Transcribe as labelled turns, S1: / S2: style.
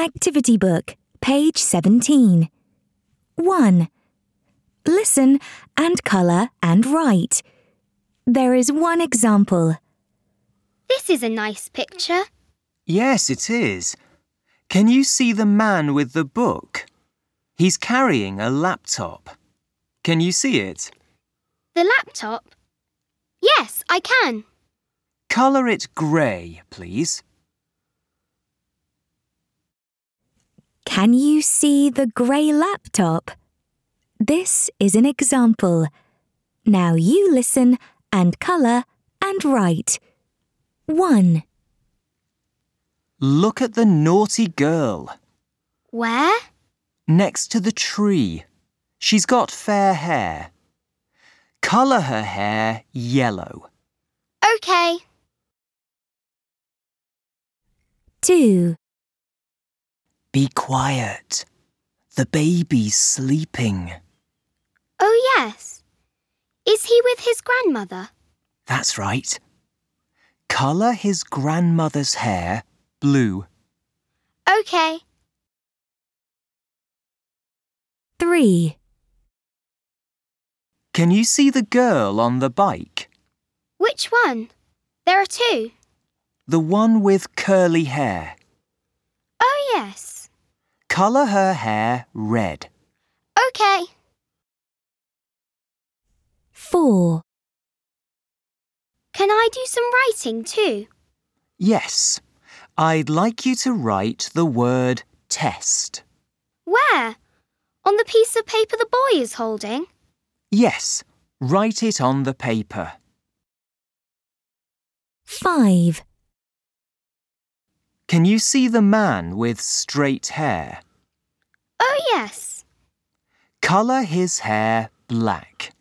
S1: Activity book, page 17. 1. Listen and colour and write. There is one example.
S2: This is a nice picture.
S3: Yes, it is. Can you see the man with the book? He's carrying a laptop. Can you see it?
S2: The laptop? Yes, I can.
S3: Colour it grey, please.
S1: Can you see the grey laptop? This is an example. Now you listen and colour and write. 1.
S3: Look at the naughty girl.
S2: Where?
S3: Next to the tree. She's got fair hair. Colour her hair yellow.
S2: OK.
S1: 2.
S3: Be quiet. The baby's sleeping.
S2: Oh, yes. Is he with his grandmother?
S3: That's right. Colour his grandmother's hair blue.
S2: OK.
S1: 3.
S3: Can you see the girl on the bike?
S2: Which one? There are 2.
S3: The one with curly hair.
S2: Oh, yes.
S3: Colour her hair red.
S2: OK.
S1: 4.
S2: Can I do some writing too?
S3: Yes. I'd like you to write the word test.
S2: Where? On the piece of paper the boy is holding?
S3: Yes. Write it on the paper.
S1: 5.
S3: Can you see the man with straight hair?
S2: Oh, yes.
S3: Colour his hair black.